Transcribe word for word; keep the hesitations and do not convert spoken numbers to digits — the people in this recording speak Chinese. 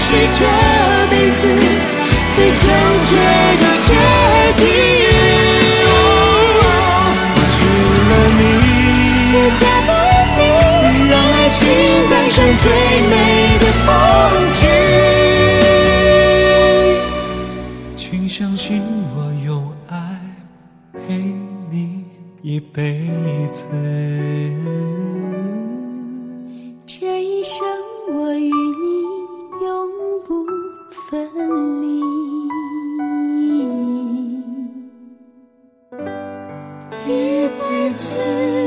是这辈子最正确的决定。 我娶了你， 我嫁给你，让爱情带上最美的风景。 请相信我用爱陪你一辈子。 这一生我与你永不分离。一辈子